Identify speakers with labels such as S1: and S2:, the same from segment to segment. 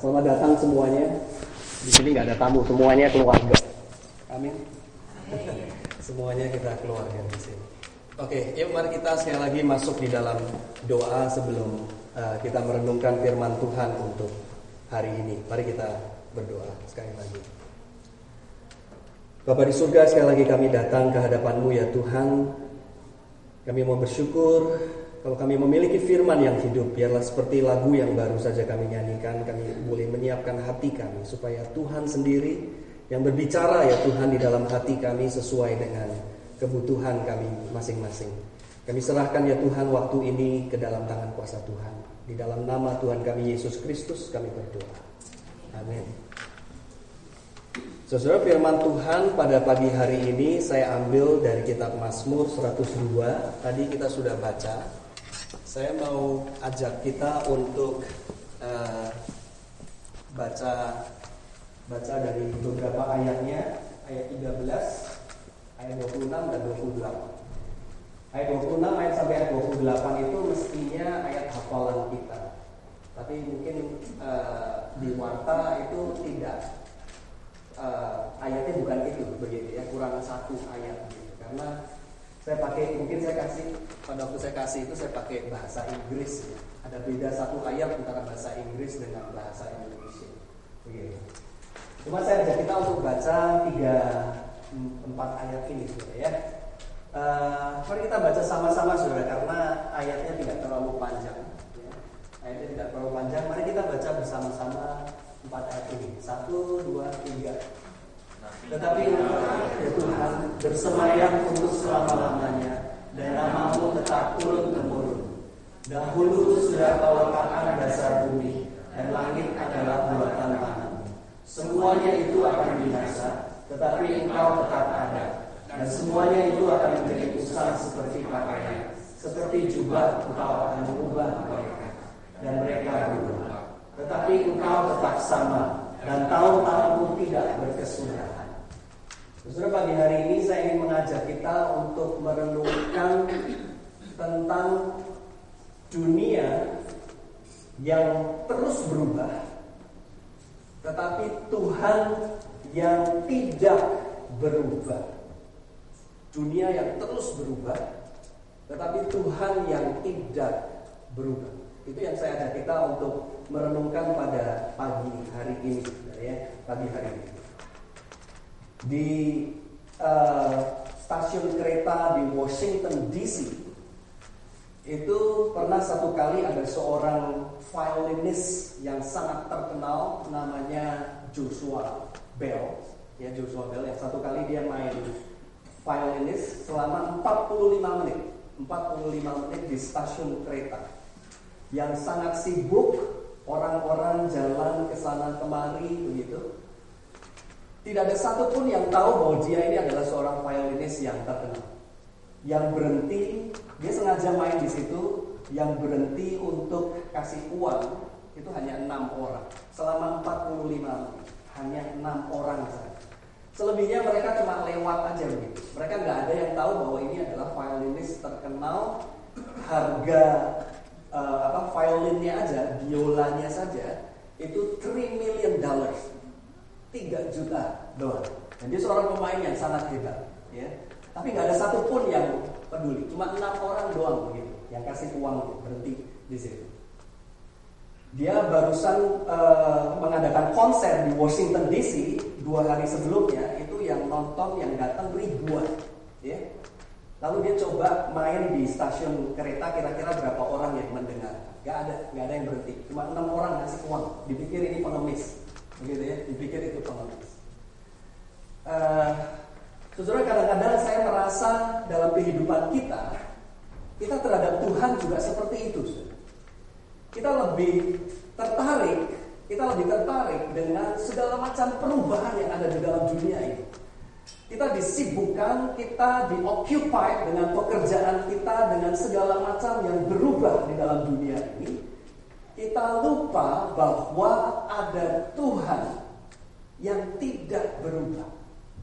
S1: Selamat datang semuanya. Di sini nggak ada tamu, semuanya keluarga. Amin. Semuanya kita keluarga di sini. Oke, yuk mari kita sekali lagi masuk di dalam doa sebelum kita merenungkan firman Tuhan untuk hari ini. Mari kita berdoa sekali lagi. Bapa di surga, sekali lagi kami datang ke hadapan-Mu ya Tuhan. Kami mau bersyukur kalau kami memiliki firman yang hidup. Biarlah seperti lagu yang baru saja kami nyanyikan, kami boleh menyiapkan hati kami supaya Tuhan sendiri yang berbicara ya Tuhan di dalam hati kami sesuai dengan kebutuhan kami masing-masing. Kami serahkan ya Tuhan waktu ini ke dalam tangan kuasa Tuhan. Di dalam nama Tuhan kami Yesus Kristus kami berdoa. Amin. Saudara, firman Tuhan pada pagi hari ini saya ambil dari kitab Mazmur 102. Tadi kita sudah baca. Saya mau ajak kita untuk baca dari beberapa ayatnya, ayat 13, ayat 26 dan 28. Ayat 26 ayat sampai ayat 28 itu mestinya ayat hafalan kita. Tapi mungkin di warta itu tidak, ayatnya bukan itu begitu ya, kurang satu ayat gitu. Karena saya pakai, mungkin saya kasih, pada waktu saya kasih itu saya pakai bahasa Inggris ya. Ada beda satu ayat antara bahasa Inggris dengan bahasa Indonesia begitu. Cuma saya ajak kita untuk baca 3-4 ayat ini saudara ya. Mari kita baca sama-sama saudara, karena ayatnya tidak terlalu panjang ya. Ayatnya tidak terlalu panjang, mari kita baca bersama-sama 4 ayat ini. 1, 2, 3. Tetapi ya Tuhan bersemayam untuk selama-lamanya, dan nama-Mu tetap turun-temurun. Dahulu sudah Kau letakkan dasar bumi, dan langit adalah buatan tangan-Mu. Semuanya itu akan binasa, tetapi Engkau tetap ada, dan semuanya itu akan menjadi usang seperti pakaian. Seperti jubah Engkau akan mengubah mereka, dan mereka berubah. Tetapi Engkau tetap sama, dan tahun-tahun-Mu tidak berkesudahan. Saudara, pagi hari ini saya ingin mengajak kita untuk merenungkan tentang dunia yang terus berubah, tetapi Tuhan yang tidak berubah. Dunia yang terus berubah, tetapi Tuhan yang tidak berubah. Itu yang saya ajak kita untuk merenungkan pada pagi hari ini, ya, pagi hari ini. Di stasiun kereta di Washington DC itu pernah satu kali ada seorang violinis yang sangat terkenal, namanya Joshua Bell. Ya, Joshua Bell yang satu kali dia main violinis selama 45 menit. 45 menit di stasiun kereta yang sangat sibuk, orang-orang jalan ke sana kemari begitu. Tidak ada satupun yang tahu bahwa dia ini adalah seorang violinis yang terkenal. Yang berhenti, dia sengaja main di situ. Yang berhenti untuk kasih uang itu hanya 6 orang. Selama 45 menit, hanya 6 orang saja. Selebihnya mereka cuma lewat aja begitu. Mereka nggak ada yang tahu bahwa ini adalah violinis terkenal. Harga violinnya aja, biolanya saja itu $3 million, 3 juta dolar. Dan dia seorang pemain yang sangat hebat, ya. Tapi nggak ada satupun yang peduli. Cuma 6 orang doang begitu yang kasih uang berhenti di situ. Dia barusan mengadakan konser di Washington DC 2 hari sebelumnya. Itu yang nonton, yang datang ribuan, ya. Lalu dia coba main di stasiun kereta, kira-kira berapa orang yang mendengar? Gak ada yang berhenti. Cuma 6 orang ngasih uang. Dipikir ini pengemis, begitu ya. Dipikir itu pengemis. Saudara, kadang-kadang saya merasa dalam kehidupan kita terhadap Tuhan juga seperti itu. Kita lebih tertarik dengan segala macam perubahan yang ada di dalam dunia ini. Kita disibukkan, kita di-occupied dengan pekerjaan kita, dengan segala macam yang berubah di dalam dunia ini. Kita lupa bahwa ada Tuhan yang tidak berubah.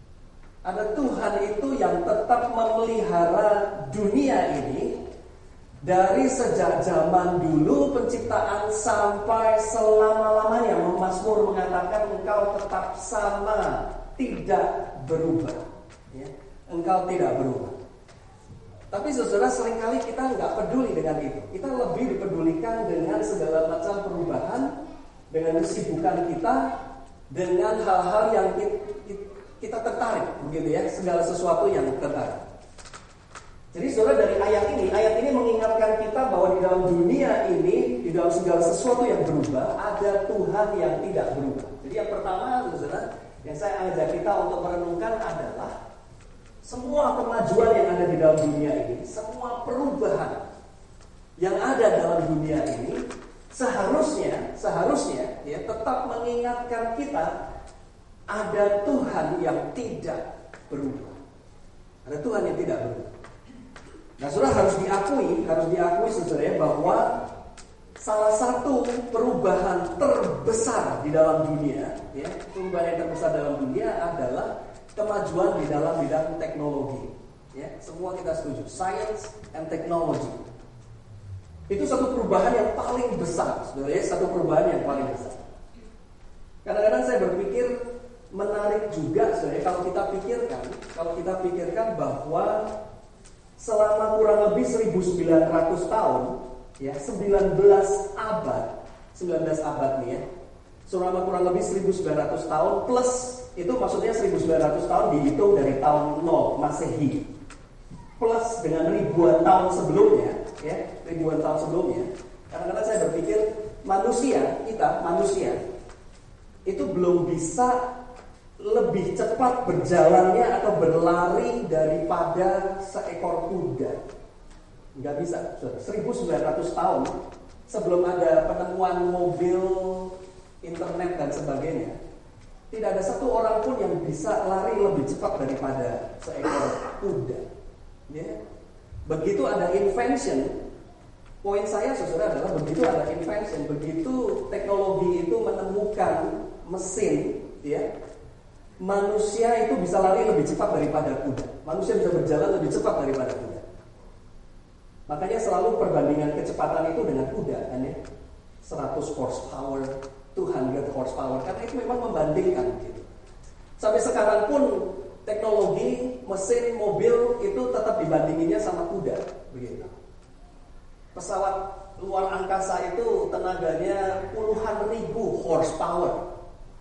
S1: Ada Tuhan itu yang tetap memelihara dunia ini Dari sejak zaman dulu penciptaan sampai selama-lamanya, Mazmur mengatakan engkau tetap sama, tidak berubah. Ya, engkau tidak berubah. Tapi saudara, seringkali kita nggak peduli dengan itu. Kita lebih dipedulikan dengan segala macam perubahan, dengan kesibukan kita, dengan hal-hal yang kita tertarik, begitu ya, segala sesuatu yang tertarik. Jadi saudara, dari ayat ini mengingatkan kita bahwa di dalam dunia ini, di dalam segala sesuatu yang berubah, ada Tuhan yang tidak berubah. Jadi yang pertama, saudara, yang saya ajak kita untuk merenungkan adalah semua kemajuan yang ada di dalam dunia ini, semua perubahan yang ada dalam dunia ini, seharusnya ya tetap mengingatkan kita ada Tuhan yang tidak berubah. Ada Tuhan yang tidak berubah. Nah, saudara, harus diakui saudara ya, bahwa salah satu perubahan terbesar di dalam dunia, ya, perubahan yang terbesar dalam dunia adalah kemajuan di dalam bidang teknologi. Ya, semua kita setuju, science and technology. Itu satu perubahan yang paling besar, saudara ya, satu perubahan yang paling besar. Kadang-kadang saya berpikir menarik juga, saudara, kalau kita pikirkan bahwa selama kurang lebih 1900 tahun, ya, 19 abad nih ya. Selama kurang lebih 1900 tahun plus itu maksudnya 1900 tahun dihitung dari tahun 0 Masehi. Plus dengan ribuan tahun sebelumnya, ya, ribuan tahun sebelumnya. Kadang-kadang saya berpikir manusia itu belum bisa lebih cepat berjalannya atau berlari daripada seekor kuda. Nggak bisa. 1900 tahun sebelum ada penemuan mobil, internet dan sebagainya, tidak ada satu orang pun yang bisa lari lebih cepat daripada seekor kuda. Ya. Begitu ada invention, poin saya saudara adalah begitu ada invention, begitu teknologi itu menemukan mesin, ya, manusia itu bisa lari lebih cepat daripada kuda. Manusia bisa berjalan lebih cepat daripada kuda. Makanya selalu perbandingan kecepatan itu dengan kuda, kan ya, 100 horsepower, 200 horsepower, karena itu memang membandingkan gitu. Sampai sekarang pun teknologi, mesin, mobil itu tetap dibandinginnya sama kuda, begitu. Pesawat luar angkasa itu tenaganya puluhan ribu horsepower.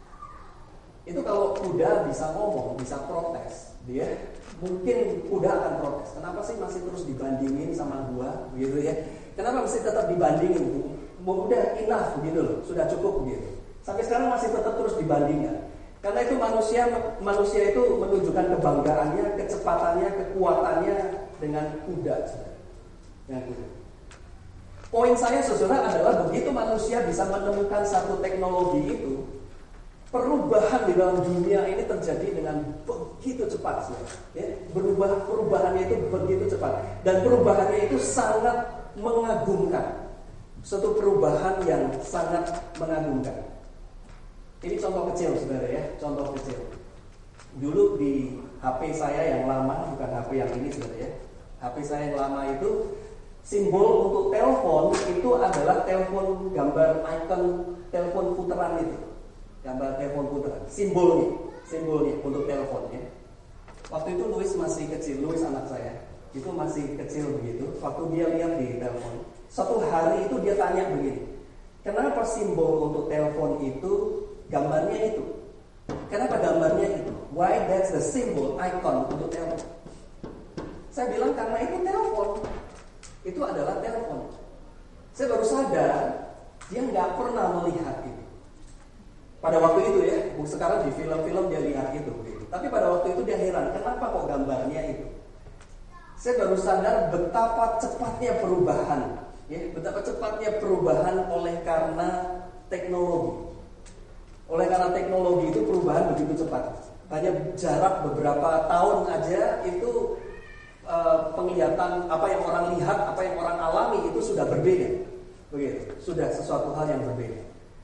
S1: Itu kalau kuda bisa ngomong, bisa protes, dia mungkin kuda akan protes. Kenapa sih masih terus dibandingin sama gua, gitu ya? Kenapa masih tetap dibandingin? Udah enough, gitu loh, sudah cukup gitu. Sampai sekarang masih tetap terus dibandingkan. Karena itu manusia itu menunjukkan kebanggaannya, kecepatannya, kekuatannya dengan kuda. Dengan kuda. Poin saya saudara adalah begitu manusia bisa menemukan satu teknologi itu, perubahan di dalam dunia ini terjadi dengan begitu cepat, ya. Perubahannya itu begitu cepat dan perubahannya itu sangat mengagumkan. Suatu perubahan yang sangat mengagumkan. Ini contoh kecil, saudara ya, contoh kecil. Dulu di HP saya yang lama, bukan HP yang ini, saudara ya. HP saya yang lama itu simbol untuk telepon itu adalah telepon gambar icon telepon puteran itu. Gambar telepon puteran, simbolnya untuk teleponnya. Waktu itu Louis masih kecil, Louis anak saya itu masih kecil begitu. Waktu dia lihat di telepon, suatu hari itu dia tanya begini, kenapa simbol untuk telepon itu gambarnya itu? Kenapa gambarnya itu? Why that's the symbol icon untuk telepon? Saya bilang karena itu telepon, itu adalah telepon. Saya baru sadar dia nggak pernah melihat itu. Pada waktu itu ya, sekarang di film-film dia lihat itu. Tapi pada waktu itu dia heran, kenapa kok gambarnya itu? Saya baru sadar betapa cepatnya perubahan, ya, betapa cepatnya perubahan oleh karena teknologi. Oleh karena teknologi itu perubahan begitu cepat. Hanya jarak beberapa tahun aja itu penglihatan apa yang orang lihat, apa yang orang alami itu sudah berbeda. Begitu, sudah sesuatu hal yang berbeda.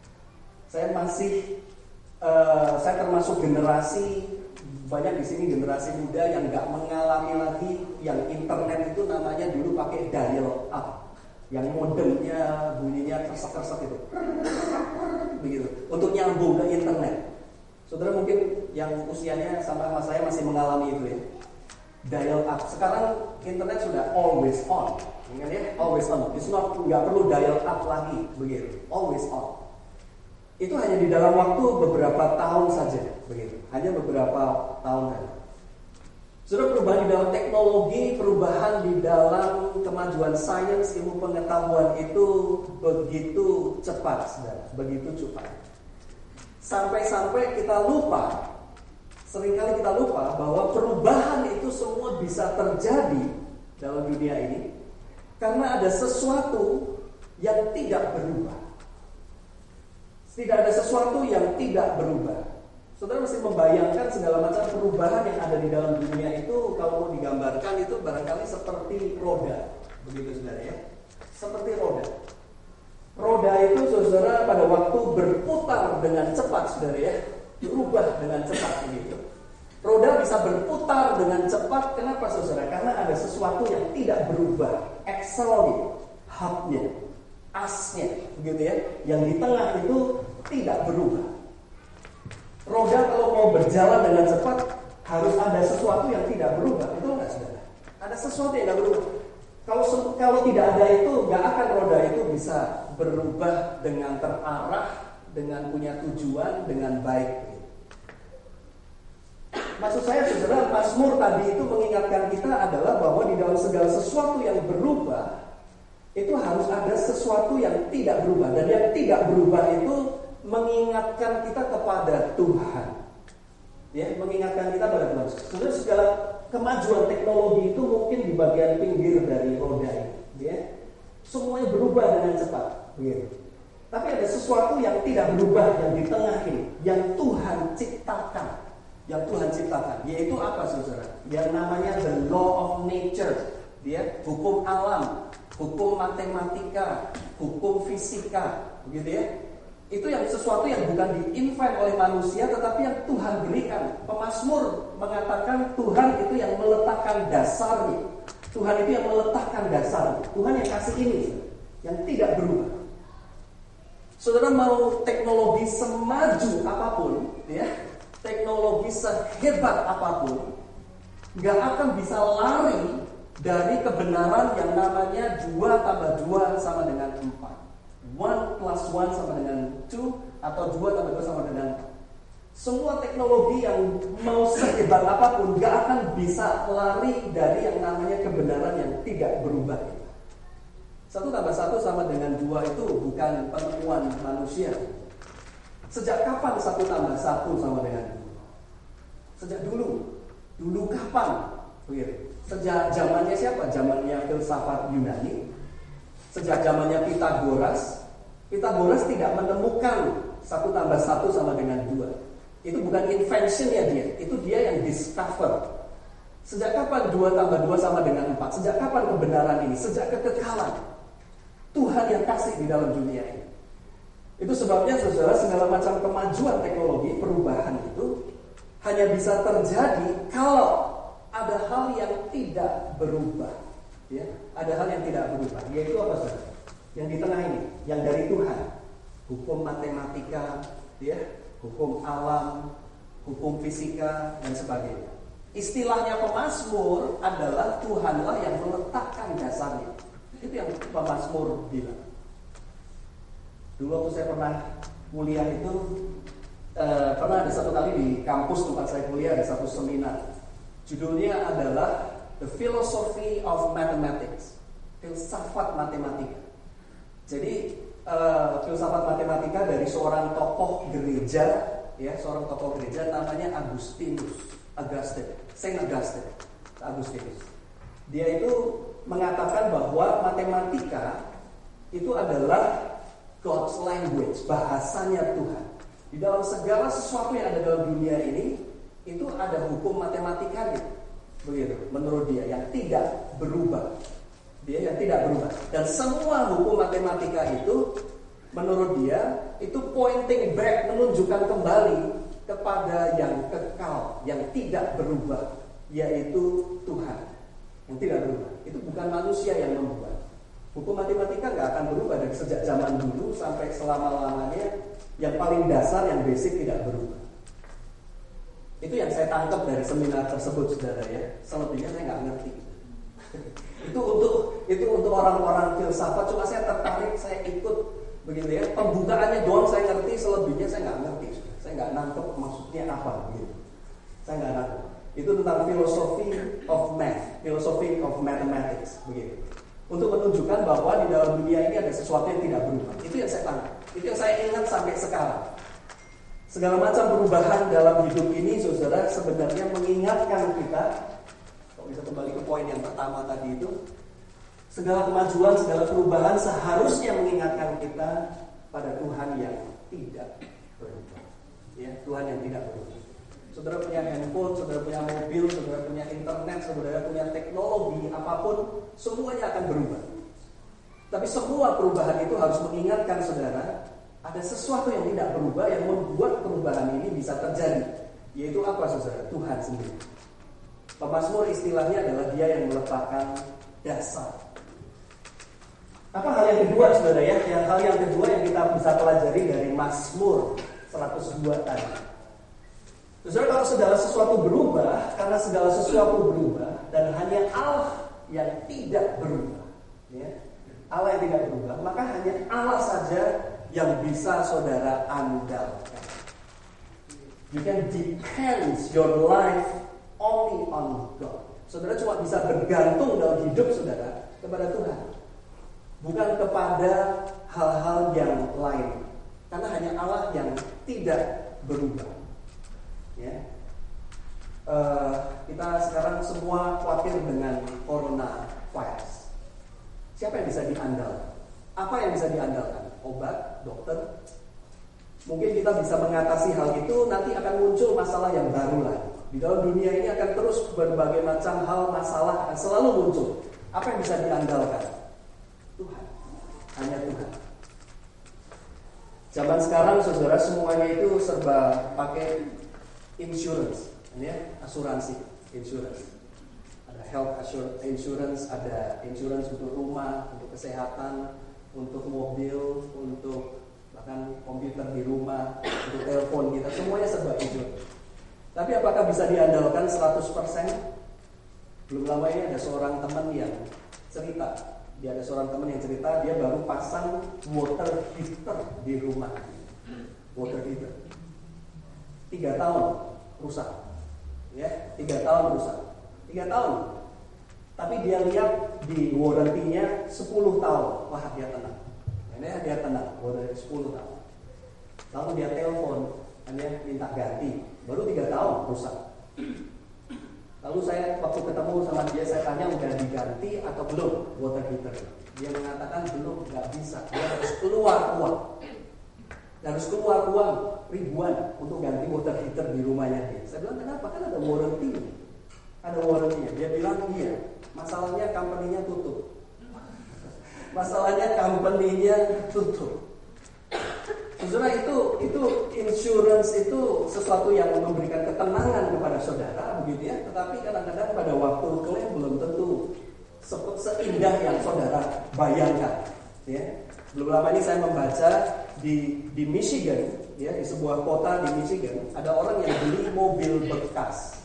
S1: Saya termasuk generasi, banyak di sini generasi muda yang nggak mengalami lagi yang internet itu namanya dulu pakai dial up. yang modemnya bunyinya kersek-kersek itu, begitu, untuk nyambung ke internet. Saudara mungkin yang usianya sama saya masih mengalami itu ya. Dial up. Sekarang internet sudah always on, ingat ya, always on. It's not, nggak perlu dial up lagi, begitu, always on. Itu hanya di dalam waktu beberapa tahun saja, begitu, hanya beberapa tahun saja. Sudah perubahan di dalam teknologi, perubahan di dalam kemajuan sains, ilmu pengetahuan itu begitu cepat, saudara, begitu cepat. Sampai-sampai kita lupa, seringkali kita lupa bahwa perubahan itu semua bisa terjadi dalam dunia ini karena ada sesuatu yang tidak berubah. Tidak ada sesuatu yang tidak berubah. Saudara mesti membayangkan segala macam perubahan yang ada di dalam dunia itu, kalau mau digambarkan itu barangkali seperti roda, begitu saudara ya, seperti roda. Roda itu saudara pada waktu berputar dengan cepat, saudara ya, berubah dengan cepat begitu. Roda bisa berputar dengan cepat, kenapa saudara? Karena ada sesuatu yang tidak berubah, axle-nya, hubnya, asnya, begitu ya, yang di tengah itu tidak berubah. Roda kalau mau berjalan dengan cepat harus ada sesuatu yang tidak berubah, itu enggak saudara? Ada sesuatu yang tidak berubah. Kalau tidak ada itu, nggak akan roda itu bisa berubah dengan terarah, dengan punya tujuan, dengan baik. Maksud saya saudara, Mazmur tadi itu mengingatkan kita adalah bahwa di dalam segala sesuatu yang berubah itu harus ada sesuatu yang tidak berubah, dan yang tidak berubah itu mengingatkan kita kepada Tuhan. Ya, mengingatkan kita pada Tuhan. Saudara, segala kemajuan teknologi itu mungkin di bagian pinggir dari roda ini, ya. Semuanya berubah dengan cepat, begitu. Tapi ada sesuatu yang tidak berubah yang di tengah ini, yang Tuhan ciptakan. Yang Tuhan ciptakan, yaitu apa saudara? Yang namanya the law of nature, ya, hukum alam, hukum matematika, hukum fisika, begitu ya. Itu yang sesuatu yang bukan di-invent oleh manusia, tetapi yang Tuhan berikan. Pemazmur mengatakan Tuhan itu yang meletakkan dasarnya. Tuhan itu yang meletakkan dasarnya. Tuhan yang kasih ini, yang tidak berubah. Saudara mau teknologi semaju apapun, ya, teknologi sehebat apapun, gak akan bisa lari dari kebenaran yang namanya 2 tambah 2 sama dengan 4. 1 plus 1 sama dengan 2, atau 2 tambah 2 sama dengan 4. Semua teknologi yang mau sehebat apapun gak akan bisa lari dari yang namanya kebenaran yang tidak berubah. 1 tambah 1 sama dengan 2 itu bukan penemuan manusia. Sejak kapan 1 tambah 1 sama dengan 2? Sejak dulu. Dulu kapan? Begitu. Sejak zamannya siapa? Zamannya filsafat Yunani. Sejak zamannya Pitagoras. Pitagoras tidak menemukan 1 tambah 1 sama dengan 2. Itu bukan invention-nya dia. Itu dia yang discover. Sejak kapan 2 tambah 2 sama dengan 4? Sejak kapan kebenaran ini? Sejak kekekalan. Tuhan yang kasih di dalam dunia ini. Itu sebabnya saudara, segala macam kemajuan teknologi, perubahan itu hanya bisa terjadi kalau ada hal yang tidak berubah. Ya, ada hal yang tidak berubah. Yaitu apa saudara? Yang di tengah ini, yang dari Tuhan. Hukum matematika, ya, hukum alam, hukum fisika, dan sebagainya. Istilahnya pemazmur adalah Tuhanlah yang meletakkan dasarnya. Itu yang pemazmur bilang. Dulu waktu saya pernah kuliah itu, pernah ada satu kali di kampus tempat saya kuliah ada satu seminar. Judulnya adalah The Philosophy of Mathematics, filsafat matematika. Jadi filsafat matematika dari seorang tokoh gereja, ya, seorang tokoh gereja namanya Augustine, Saint Augustinus. Dia itu mengatakan bahwa matematika itu adalah God's language, bahasanya Tuhan. Di dalam segala sesuatu yang ada dalam dunia ini, itu ada hukum matematikanya. Begitu, menurut dia, yang tidak berubah. Dia yang tidak berubah. Dan semua hukum matematika itu, menurut dia, itu pointing back, menunjukkan kembali kepada yang kekal, yang tidak berubah, yaitu Tuhan. Yang tidak berubah. Itu bukan manusia yang membuat. Hukum matematika nggak akan berubah dari sejak zaman dulu sampai selama-lamanya. Yang paling dasar, yang basic tidak berubah. Itu yang saya tangkap dari seminar tersebut, saudara ya. Selebihnya saya nggak ngerti. itu untuk orang-orang filsafat. Cuma saya tertarik, saya ikut begitu ya. Pembukaannya doang saya ngerti, selebihnya saya nggak ngerti. Saya nggak nangkep maksudnya apa begitu. Saya nggak nangkep. Itu tentang philosophy of math, philosophy of mathematics begitu. Untuk menunjukkan bahwa di dalam dunia ini ada sesuatu yang tidak berubah. Itu yang saya tangkap. Itu yang saya ingat sampai sekarang. Segala macam perubahan dalam hidup ini, saudara, sebenarnya mengingatkan kita. Kalau bisa kembali ke poin yang pertama tadi itu, segala kemajuan, segala perubahan seharusnya mengingatkan kita pada Tuhan yang tidak berubah. Ya, Tuhan yang tidak berubah. Saudara punya handphone, saudara punya mobil, saudara punya internet, saudara punya teknologi, apapun, semuanya akan berubah. Tapi semua perubahan itu harus mengingatkan saudara, ada sesuatu yang tidak berubah yang membuat perubahan ini bisa terjadi. Yaitu apa saudara? Tuhan sendiri. Pemazmur istilahnya adalah dia yang meletakkan dasar. Apa hal yang kedua saudara ya? Hal yang kedua yang kita bisa pelajari dari Mazmur 102 tadi. Saudara, kalau segala sesuatu berubah, karena segala sesuatu berubah, dan hanya Allah yang tidak berubah, ya, Allah yang tidak berubah, maka hanya Allah saja yang bisa saudara andalkan. You can depend your life only on God. Saudara cuma bisa bergantung dalam hidup saudara kepada Tuhan, bukan kepada hal-hal yang lain, karena hanya Allah yang tidak berubah. Ya, kita sekarang semua khawatir dengan coronavirus. Siapa yang bisa diandalkan? Apa yang bisa diandalkan? Obat, dokter. Mungkin kita bisa mengatasi hal itu. Nanti akan muncul masalah yang baru lagi. Di dalam dunia ini akan terus berbagai macam hal, masalah akan selalu muncul. Apa yang bisa diandalkan? Tuhan. Hanya Tuhan. Zaman sekarang saudara semuanya itu serba pakai insurance, ya, asuransi, insurance. Ada health insurance, ada insurance untuk rumah, untuk kesehatan, untuk mobil, untuk bahkan komputer di rumah, untuk telepon kita, semuanya serba insurance. Tapi apakah bisa diandalkan 100%? Belum lama ini ada seorang teman yang cerita, dia baru pasang water heater di rumah. Water heater 3 tahun rusak, ya, 3 tahun rusak, 3 tahun. Tapi dia lihat di warranty-nya 10 tahun, wah dia tenang. Ini dia tenang, warranty 10 tahun. Lalu dia telepon, dia minta ganti, baru 3 tahun rusak. Lalu saya waktu ketemu sama dia, saya tanya udah diganti atau belum water heater. Dia mengatakan belum, nggak bisa, dia harus keluar uang. Harus keluar uang ribuan untuk ganti water heater di rumahnya dia. Saya bilang kenapa? Kan ada warranty. Ada warranty-nya. Dia bilang iya. Masalahnya company-nya tutup. Saudara, itu insurance itu sesuatu yang memberikan ketenangan kepada saudara, begitu ya. Tetapi kadang-kadang pada waktu klaim belum tentu seindah yang saudara bayangkan. Ya. Belum lama ini saya membaca di Michigan, ya, di sebuah kota di Michigan, ada orang yang beli mobil bekas.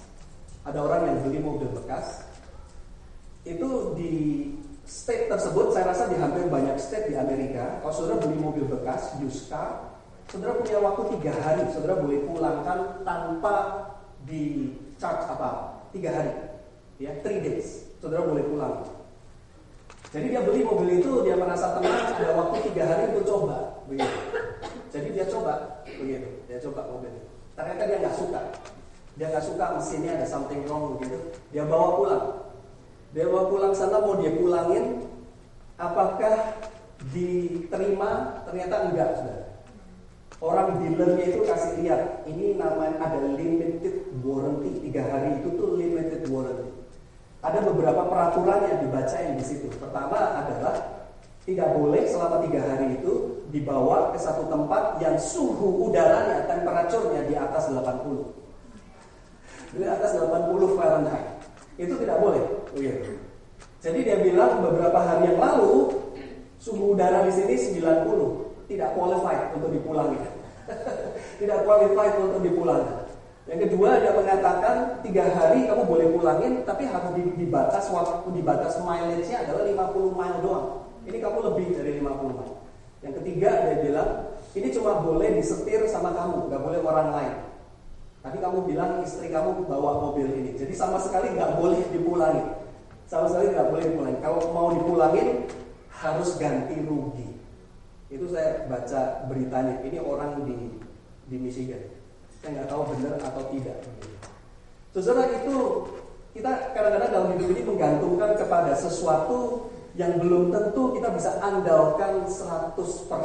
S1: Itu di state tersebut, saya rasa di hampir banyak state di Amerika, kalau saudara beli mobil bekas, used car, saudara punya waktu 3 hari, saudara boleh pulangkan tanpa di charge apa, 3 hari, ya, 3 days, saudara boleh pulang. Jadi dia beli mobil itu, dia merasa tenang, ada waktu 3 hari untuk coba, begitu. Jadi dia coba, begitu, dia coba mobil. Ternyata dia nggak suka mesinnya ada something wrong begitu. Dia bawa pulang sana, mau dia pulangin, apakah diterima? Ternyata enggak, saudara. Orang dealernya itu kasih lihat, ini namanya ada limited warranty, 3 hari itu tuh limited warranty. Ada beberapa peraturan yang dibacain di situ. Pertama adalah tidak boleh selama 3 hari itu dibawa ke satu tempat yang suhu udaranya, temperaturnya di atas 80. Di atas 80 Fahrenheit. Itu tidak boleh. Jadi dia bilang beberapa hari yang lalu Suhu udara di sini 90, tidak qualified untuk dipulangi. Tidak qualified untuk dipulangi. Yang kedua, dia mengatakan 3 hari kamu boleh pulangin, tapi harus dibatas waktu, dibatas mileage-nya adalah 50 mile doang. Ini kamu lebih dari 50 mile. Yang ketiga, dia bilang ini cuma boleh disetir sama kamu, nggak boleh orang lain. Tadi kamu bilang istri kamu bawa mobil ini, jadi sama sekali nggak boleh dipulangi. Sama sekali nggak boleh dipulangi. Kalau mau dipulangin harus ganti rugi. Itu saya baca beritanya. Ini orang di Michigan. Saya nggak tahu benar atau tidak. Saudara, itu kita kadang-kadang dalam hidup ini menggantungkan kepada sesuatu yang belum tentu kita bisa andalkan 100%.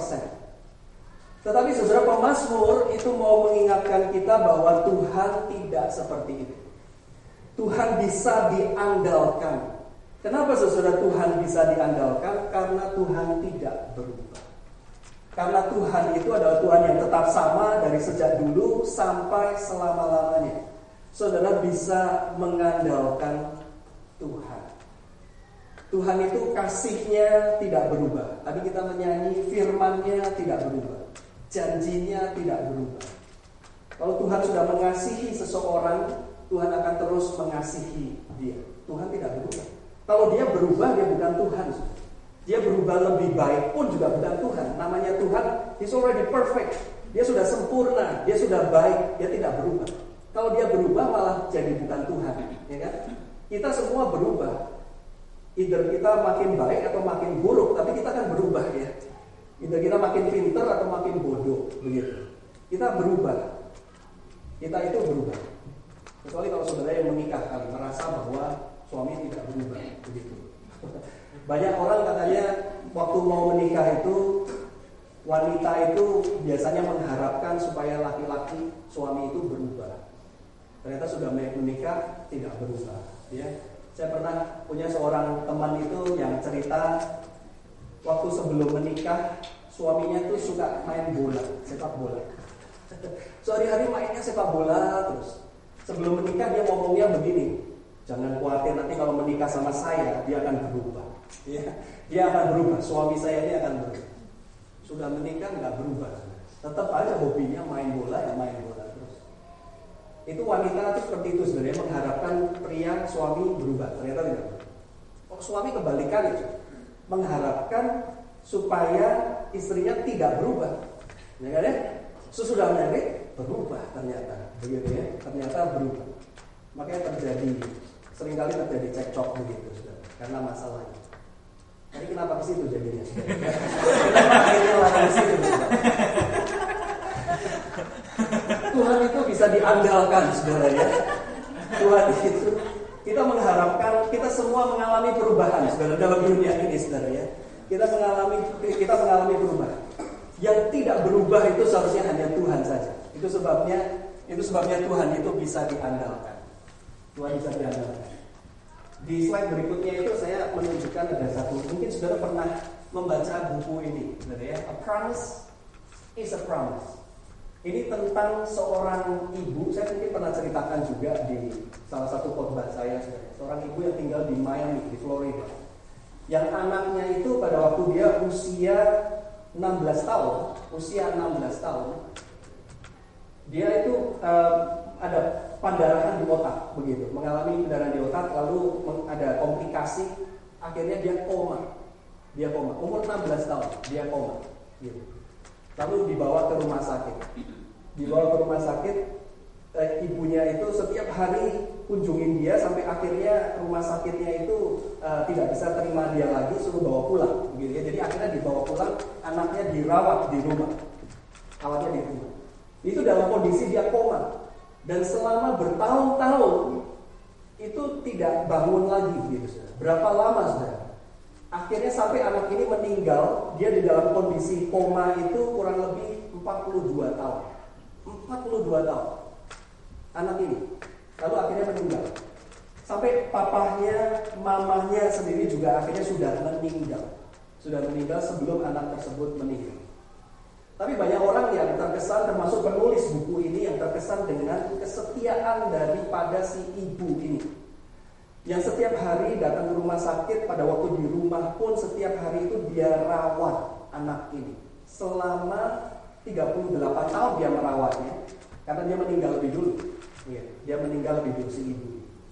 S1: Tetapi saudara, pemazmur itu mau mengingatkan kita bahwa Tuhan tidak seperti itu. Tuhan bisa diandalkan. Kenapa saudara Tuhan bisa diandalkan? Karena Tuhan tidak berubah. Karena Tuhan itu adalah Tuhan yang tetap sama dari sejak dulu sampai selama-lamanya. Saudara bisa mengandalkan Tuhan. Tuhan itu kasih-Nya tidak berubah. Tadi kita menyanyi firman-Nya tidak berubah. Janjinya tidak berubah. Kalau Tuhan sudah mengasihi seseorang, Tuhan akan terus mengasihi dia. Tuhan tidak berubah. Kalau dia berubah, dia bukan Tuhan. Dia berubah lebih baik pun juga bukan Tuhan. Namanya Tuhan, He's already perfect. Dia sudah sempurna, dia sudah baik, dia tidak berubah. Kalau dia berubah malah jadi bukan Tuhan, ya kan? Kita semua berubah. Either kita makin baik atau makin buruk, tapi kita kan berubah ya. Either kita makin pintar atau makin bodoh, begitu. Kita berubah. Kita itu berubah. Kecuali kalau saudara yang menikah kali merasa bahwa suami tidak berubah, begitu. Banyak orang katanya waktu mau menikah itu, wanita itu biasanya mengharapkan supaya laki-laki suami itu berubah. Ternyata sudah menikah tidak berubah. Ya, saya pernah punya seorang teman itu yang cerita waktu sebelum menikah suaminya tuh suka main bola, sepak bola. Sehari-hari mainnya sepak bola terus. Sebelum menikah dia ngomongnya begini, jangan khawatir nanti kalau menikah sama saya dia akan berubah. Ya, dia akan berubah, suami saya ini akan berubah. Sudah menikah nggak berubah, tetap aja hobinya main bola ya main bola terus. Itu wanita itu seperti itu sebenarnya, mengharapkan pria suami berubah, ternyata tidak. Oh, suami kebalikan itu, mengharapkan supaya istrinya tidak berubah. Ya kan ya? Sesudah menikah berubah ternyata, begitu ya, ternyata berubah. Makanya seringkali terjadi cekcok begitu, saudara, karena masalahnya. Tadi kenapa ke situ jadinya? Kenapa akhirnya lari ke situ? Tuhan itu bisa diandalkan, saudara ya. Tuhan itu kita mengharapkan, kita semua mengalami perubahan, saudara, dalam dunia ini, saudara ya. Kita mengalami perubahan. Yang tidak berubah itu seharusnya hanya Tuhan saja. Itu sebabnya Tuhan itu bisa diandalkan. Tuhan bisa diandalkan. Di slide berikutnya itu saya menunjukkan ada satu, mungkin saudara pernah membaca buku ini, saudara ya. A Promise is a Promise. Ini tentang seorang ibu, saya mungkin pernah ceritakan juga di salah satu khotbah saya, saudara. Seorang ibu yang tinggal di Miami, di Florida. Yang anaknya itu pada waktu dia usia 16 tahun, dia itu ada pendarahan di otak, begitu, mengalami pendarahan di otak, lalu ada komplikasi, akhirnya dia koma, umur 16 tahun, dia koma, gitu. Lalu dibawa ke rumah sakit, ibunya itu setiap hari kunjungin dia sampai akhirnya rumah sakitnya itu tidak bisa terima dia lagi, suruh bawa pulang, begitu ya. Jadi akhirnya dibawa pulang, anaknya dirawat di rumah, awalnya di rumah. Itu dalam kondisi dia koma. Dan selama bertahun-tahun itu tidak bangun lagi, gitu. Berapa lama, saudara? Akhirnya sampai anak ini meninggal, dia di dalam kondisi koma itu kurang lebih 42 tahun. 42 tahun. Anak ini. Lalu akhirnya meninggal. Sampai papahnya, mamahnya sendiri juga akhirnya sudah meninggal sebelum anak tersebut meninggal. Tapi banyak orang yang terkesan, termasuk penulis buku ini, yang terkesan dengan kesetiaan daripada si ibu ini. Yang setiap hari datang ke rumah sakit, pada waktu di rumah pun setiap hari itu dia rawat anak ini. Selama 38 tahun dia merawatnya, karena dia meninggal lebih dulu. Dia meninggal lebih dulu si ibu.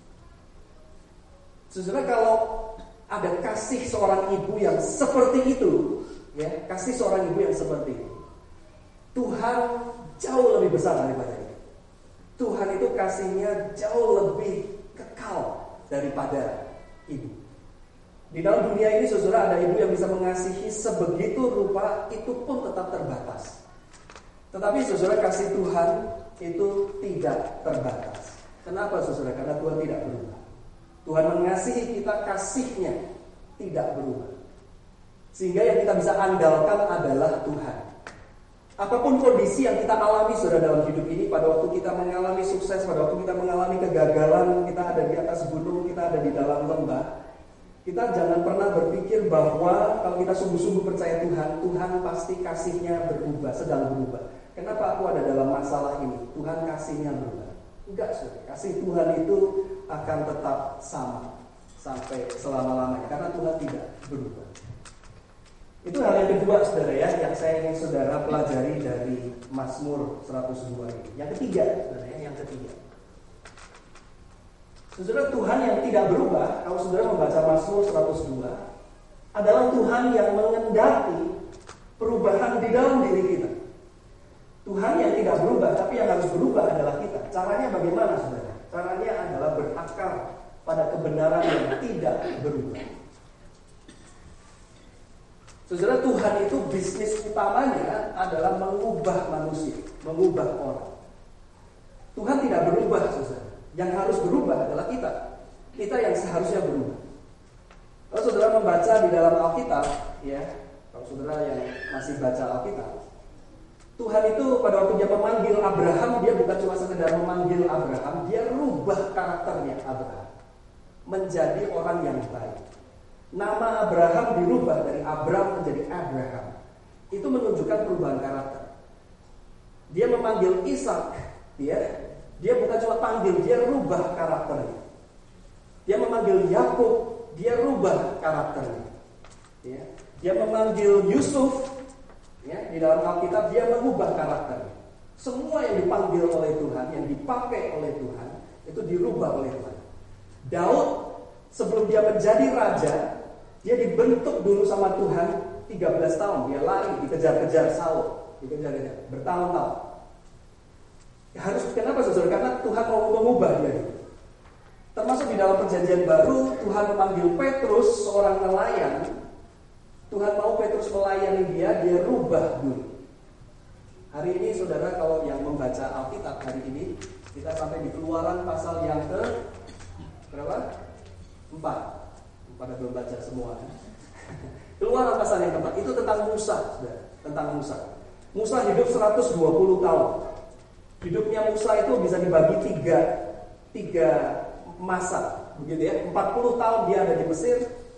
S1: Saudara, kalau ada kasih seorang ibu yang seperti itu, ya, kasih seorang ibu yang seperti itu, Tuhan jauh lebih besar daripada itu. Tuhan itu kasihnya jauh lebih kekal daripada ibu. Di dalam dunia ini, saudara, ada ibu yang bisa mengasihi sebegitu rupa, itu pun tetap terbatas. Tetapi saudara, kasih Tuhan itu tidak terbatas. Kenapa saudara? Karena Tuhan tidak berubah. Tuhan mengasihi kita, kasihnya tidak berubah. Sehingga yang kita bisa andalkan adalah Tuhan. Apapun kondisi yang kita alami saudara dalam hidup ini, pada waktu kita mengalami sukses, pada waktu kita mengalami kegagalan, kita ada di atas gunung, kita ada di dalam lembah, kita jangan pernah berpikir bahwa kalau kita sungguh-sungguh percaya Tuhan, Tuhan pasti kasihnya berubah, sedang berubah. Kenapa aku ada dalam masalah ini? Tuhan kasihnya berubah. Enggak, saudara. Kasih Tuhan itu akan tetap sama sampai selama-lamanya, karena Tuhan tidak berubah. Itu hal yang kedua saudara ya, yang saya ingin saudara pelajari dari Mazmur 102 ini. Yang ketiga saudara ya, yang ketiga. Saudara, Tuhan yang tidak berubah, kalau saudara membaca Mazmur 102, adalah Tuhan yang mengendaki perubahan di dalam diri kita. Tuhan yang tidak berubah, tapi yang harus berubah adalah kita. Caranya bagaimana saudara? Caranya adalah berakar pada kebenaran yang tidak berubah. Saudara, Tuhan itu bisnis utamanya adalah mengubah manusia, mengubah orang. Tuhan tidak berubah, saudara. Yang harus berubah adalah kita. Kita yang seharusnya berubah. Kalau saudara membaca di dalam Alkitab, ya, kalau saudara yang masih baca Alkitab, Tuhan itu pada waktu dia memanggil Abraham, dia bukan cuma sekedar memanggil Abraham, dia rubah karakternya Abraham menjadi orang yang baik. Nama Abraham dirubah dari Abram menjadi Abraham. Itu menunjukkan perubahan karakter. Dia memanggil Ishak, dia bukan cuma panggil, dia rubah karakternya. Dia memanggil Yakub, dia rubah karakternya. Dia memanggil Yusuf, di dalam Alkitab dia mengubah karakternya. Semua yang dipanggil oleh Tuhan, yang dipakai oleh Tuhan, itu dirubah oleh Tuhan. Daud sebelum dia menjadi raja, dia dibentuk dulu sama Tuhan 13 tahun. Dia lari, dikejar-kejar Saul, dikejar-kejar bertahun-tahun. Harus kenapa saudara? Karena Tuhan mau mengubah dia. Termasuk di dalam perjanjian baru, Tuhan memanggil Petrus, seorang nelayan. Tuhan mau Petrus melayani dia rubah dulu. Hari ini saudara, kalau yang membaca Alkitab hari ini, kita sampai di Keluaran pasal yang ke berapa? 4. Pada belum baca semua. Keluaran pasal yang keempat itu tentang Musa, saudara. Tentang Musa. Musa hidup 120 tahun. Hidupnya Musa itu bisa dibagi tiga masa, begitu ya. 40 tahun dia ada di Mesir,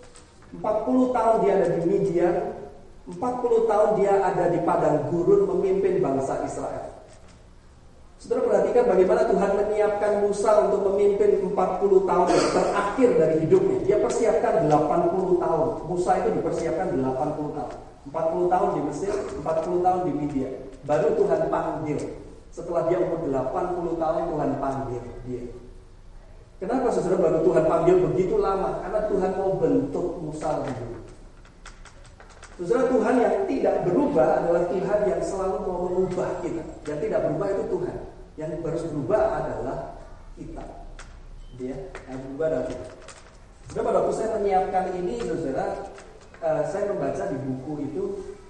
S1: 40 tahun dia ada di Midian, 40 tahun dia ada di padang gurun memimpin bangsa Israel. Saudara perhatikan bagaimana Tuhan menyiapkan Musa untuk memimpin 40 tahun yang terakhir dari hidupnya. Dia persiapkan 80 tahun. Musa itu dipersiapkan 80 tahun. 40 tahun di Mesir, 40 tahun di Midian. Baru Tuhan panggil. Setelah dia umur 80 tahun Tuhan panggil dia. Kenapa saudara baru Tuhan panggil begitu lama? Karena Tuhan mau bentuk Musa lebih dulu. Saudara, Tuhan yang tidak berubah adalah Tuhan yang selalu mau mengubah kita. Yang tidak berubah itu Tuhan. Yang harus berubah adalah kita. Dia yang berubah adalah kita. Saudara, pada waktu saya menyiapkan ini, saudara, saya membaca di buku itu.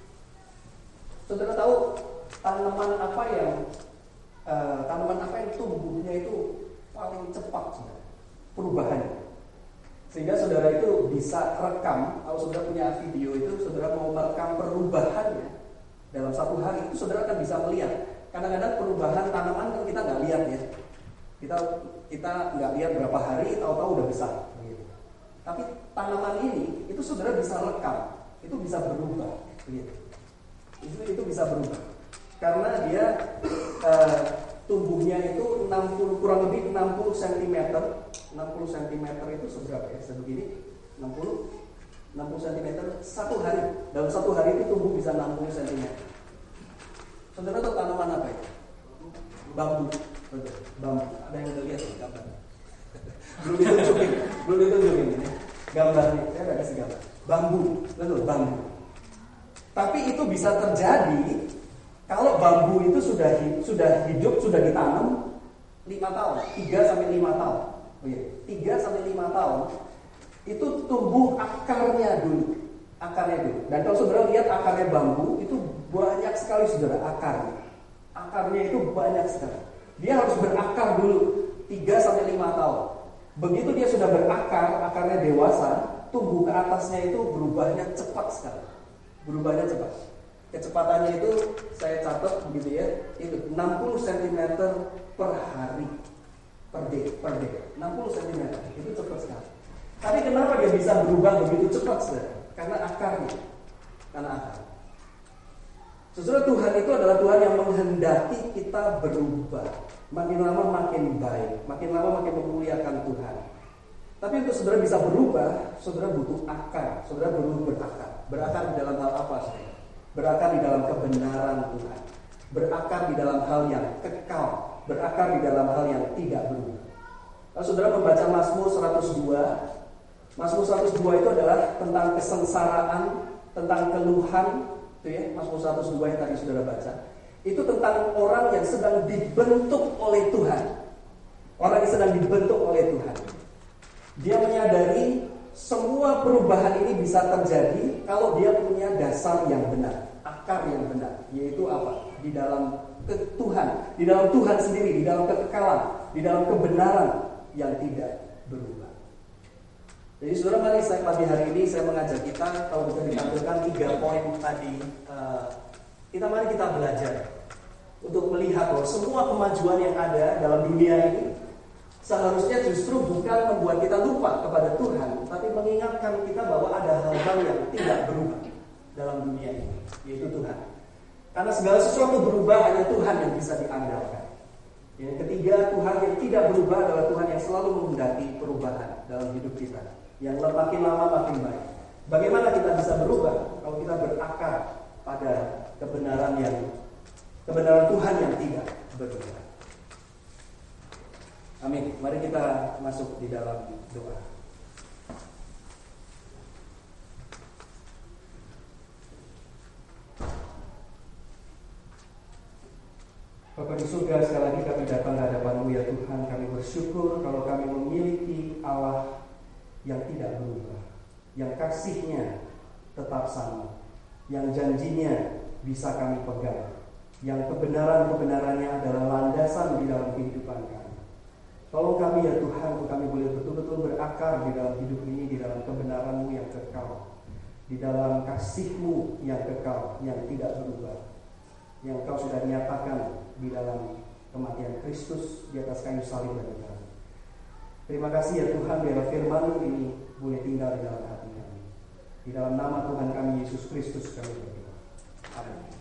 S1: Saudara tahu tanaman apa yang tumbuhnya itu paling cepat, saudara, perubahannya. Sehingga saudara itu bisa rekam, kalau saudara punya video itu, saudara mau merekam perubahannya dalam satu hari, itu saudara akan bisa melihat. Kadang-kadang perubahan tanaman kan kita nggak lihat ya, kita nggak lihat berapa hari, tahu-tahu udah besar. Gitu. Tapi tanaman ini, itu saudara bisa rekam, itu bisa berubah. Gitu. Itu bisa berubah, karena dia tumbuhnya itu kurang lebih 60 cm. 60 cm itu seberapa ya? Sebegini 60 cm satu hari. Dalam satu hari itu tumbuh bisa 60 cm. Saudara tahu tanaman apa itu? Bambu. Betul, bambu. Ada yang udah lihat gambar? belum ditunjukin ini. Gambarnya, saya udah kasih gambar. Bambu, betul, bambu. Tapi itu bisa terjadi kalau bambu itu sudah hidup, sudah ditanam 5 tahun, 3 sampai 5 tahun. Oh iya, 3 sampai 5 tahun itu tumbuh akarnya dulu. Dan kalau saudara lihat akarnya bambu itu banyak sekali saudara akarnya. Akarnya itu banyak sekali. Dia harus berakar dulu 3 sampai 5 tahun. Begitu dia sudah berakar, akarnya dewasa, tumbuh ke atasnya itu berubahnya cepat sekali. Berubahnya cepat. Kecepatannya itu saya catat begitu ya, itu 60 cm per hari, per day. 60 cm itu cepat sekali. Tapi kenapa dia bisa berubah begitu cepat saudara? Karena akarnya. Saudara, Tuhan itu adalah Tuhan yang menghendaki kita berubah. Makin lama makin baik, makin lama makin memuliakan Tuhan. Tapi untuk saudara bisa berubah, saudara butuh akar. Saudara perlu berakar. Berakar di dalam hal apa saudara? Berakar di dalam kebenaran Tuhan. Berakar di dalam hal yang kekal. Berakar di dalam hal yang tidak berubah. Kalau saudara membaca Mazmur 102, Mazmur 102 itu adalah tentang kesengsaraan, tentang keluhan, itu ya, Mazmur 102 yang tadi saudara baca. Itu tentang orang yang sedang dibentuk oleh Tuhan. Orang yang sedang dibentuk oleh Tuhan. Dia menyadari semua perubahan ini bisa terjadi kalau dia punya dasar yang benar, akar yang benar, yaitu apa? Di dalam Tuhan, di dalam Tuhan sendiri, di dalam kekekalan, di dalam kebenaran yang tidak berubah. Jadi saudara, mari pagi hari ini saya mengajak kita, kalau bisa ditampilkan 3 poin tadi, mari kita belajar untuk melihat bahwa semua kemajuan yang ada dalam dunia ini seharusnya justru bukan membuat kita lupa kepada Tuhan, tapi mengingatkan kita bahwa ada hal-hal yang tidak berubah dalam dunia ini, yaitu Tuhan. Karena segala sesuatu berubah, hanya Tuhan yang bisa diandalkan. Yang ketiga, Tuhan yang tidak berubah adalah Tuhan yang selalu menghendaki perubahan dalam hidup kita, yang makin lama makin baik. Bagaimana kita bisa berubah kalau kita berakar pada kebenaran Tuhan yang tidak berubah. Amin. Mari kita masuk di dalam doa. Bapa di surga, sekali lagi kami datang ke hadapan-Mu ya Tuhan. Kami bersyukur kalau kami memiliki Allah yang tidak berubah, yang kasih-Nya tetap sama, yang janjinya bisa kami pegang, yang kebenaran-kebenarannya adalah landasan di dalam kehidupan kami. Tolong kami ya Tuhan, untuk kami boleh betul-betul berakar di dalam hidup ini, di dalam kebenaran-Mu yang kekal, di dalam kasih-Mu yang kekal, yang tidak berubah, yang Kau sudah nyatakan di dalam kematian Kristus di atas kayu salib bagi kami. Terima kasih ya Tuhan, biar firman-Mu ini boleh tinggal di dalam hati kami. Di dalam nama Tuhan kami Yesus Kristus kami berdoa. Amin.